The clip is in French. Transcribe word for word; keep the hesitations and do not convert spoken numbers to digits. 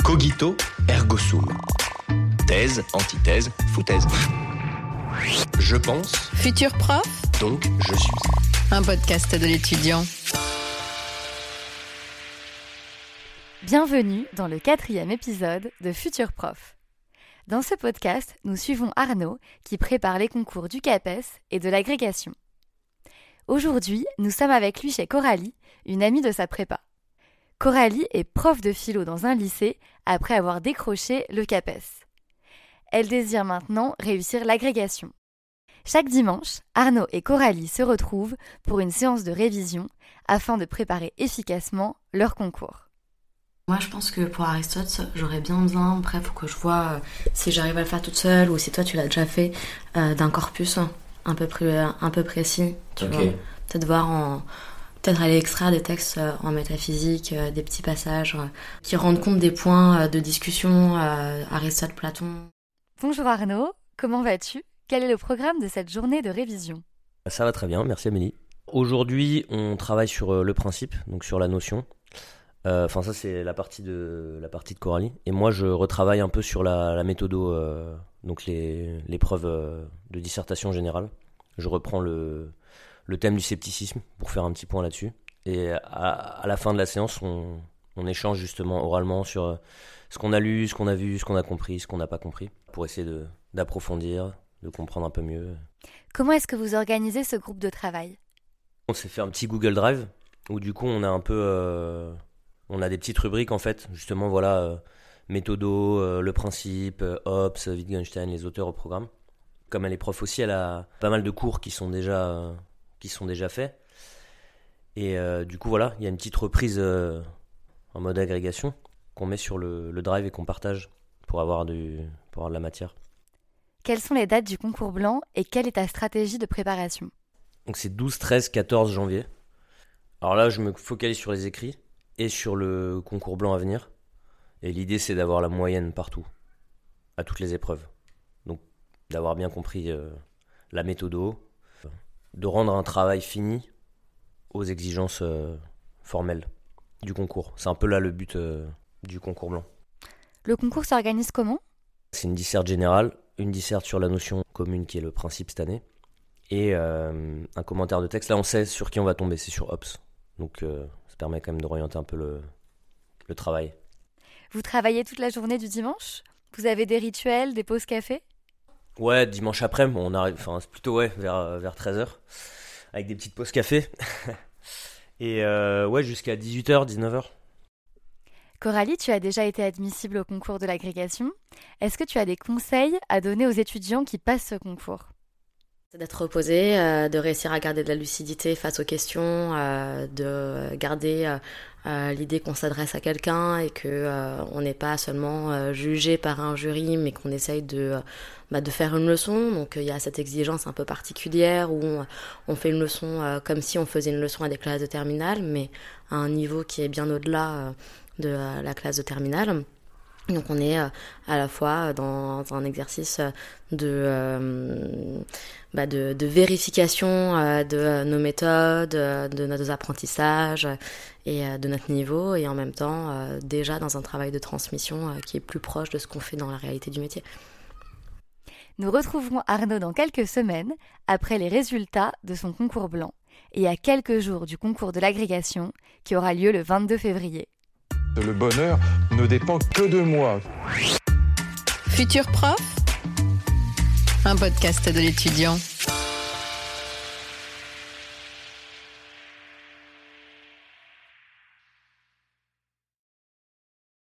Cogito, ergo sum. Thèse, antithèse, foutaise. Je pense. Futur prof. Donc, je suis. Un podcast de l'étudiant. Bienvenue dans le quatrième épisode de Futur prof. Dans ce podcast, nous suivons Arnaud qui prépare les concours du CAPES et de l'agrégation. Aujourd'hui, nous sommes avec lui chez Coralie, une amie de sa prépa. Coralie est prof de philo dans un lycée après avoir décroché le CAPES. Elle désire maintenant réussir l'agrégation. Chaque dimanche, Arnaud et Coralie se retrouvent pour une séance de révision afin de préparer efficacement leur concours. Moi, je pense que pour Aristote, j'aurais bien besoin, après, il faut que je vois euh, si j'arrive à le faire toute seule ou si toi, tu l'as déjà fait, euh, d'un corpus un peu, pré- un peu précis. Tu Ok. vois. Peut-être voir en... Peut-être aller extraire des textes euh, en métaphysique, euh, des petits passages euh, qui rendent compte des points euh, de discussion, euh, Aristote, Platon. Bonjour Arnaud, comment vas-tu ? Quel est le programme de cette journée de révision ? Ça va très bien, merci Amélie. Aujourd'hui, on travaille sur euh, le principe, donc sur la notion. Enfin, euh, ça, c'est la partie de la partie de Coralie. Et moi, je retravaille un peu sur la, la méthodo, euh, donc les, les preuves euh, de dissertation générale. Je reprends le, le thème du scepticisme pour faire un petit point là-dessus. Et à, à la fin de la séance, on, on échange justement oralement sur ce qu'on a lu, ce qu'on a vu, ce qu'on a compris, ce qu'on n'a pas compris, pour essayer de, d'approfondir, de comprendre un peu mieux. Comment est-ce que vous organisez ce groupe de travail ? On s'est fait un petit Google Drive, où du coup, on a un peu... Euh, On a des petites rubriques en fait, justement voilà, euh, méthodo, euh, le principe, euh, Hobbes, Wittgenstein, les auteurs au programme. Comme elle est prof aussi, elle a pas mal de cours qui sont déjà, euh, qui sont déjà faits. Et euh, du coup voilà, il y a une petite reprise euh, en mode agrégation qu'on met sur le, le drive et qu'on partage pour avoir, du, pour avoir de la matière. Quelles sont les dates du concours blanc et quelle est ta stratégie de préparation ? Donc c'est douze, treize, quatorze janvier. Alors là, je me focalise sur les écrits et sur le concours blanc à venir. Et l'idée, c'est d'avoir la moyenne partout, à toutes les épreuves. Donc, d'avoir bien compris euh, la méthodo, de rendre un travail fini aux exigences euh, formelles du concours. C'est un peu là le but euh, du concours blanc. Le concours s'organise comment ? C'est une disserte générale, une disserte sur la notion commune qui est le principe cette année, et euh, un commentaire de texte. Là, on sait sur qui on va tomber, c'est sur Hobbes. Donc, euh, ça permet quand même d'orienter un peu le, le travail. Vous travaillez toute la journée du dimanche ? Vous avez des rituels, des pauses café ? Ouais, dimanche après, bon, on arrive, enfin, c'est plutôt ouais, vers, vers treize heures, avec des petites pauses café. Et euh, ouais, jusqu'à dix-huit heures, dix-neuf heures. Coralie, tu as déjà été admissible au concours de l'agrégation. Est-ce que tu as des conseils à donner aux étudiants qui passent ce concours ? C'est d'être reposé, euh, de réussir à garder de la lucidité face aux questions, euh, de garder euh, euh, l'idée qu'on s'adresse à quelqu'un et que euh, on n'est pas seulement euh, jugé par un jury, mais qu'on essaye de, euh, bah, de faire une leçon. Donc il y a cette exigence un peu particulière où on, on fait une leçon euh, comme si on faisait une leçon à des classes de terminale, mais à un niveau qui est bien au-delà euh, de euh, la classe de terminale. Donc on est euh, à la fois dans un exercice de, euh, bah de, de vérification euh, de euh, nos méthodes, euh, de nos apprentissages et euh, de notre niveau, et en même temps euh, déjà dans un travail de transmission euh, qui est plus proche de ce qu'on fait dans la réalité du métier. Nous retrouverons Arnaud dans quelques semaines, après les résultats de son concours blanc, et à quelques jours du concours de l'agrégation qui aura lieu le vingt-deux février. Le bonheur ne dépend que de moi. Futur prof. Un podcast de l'étudiant.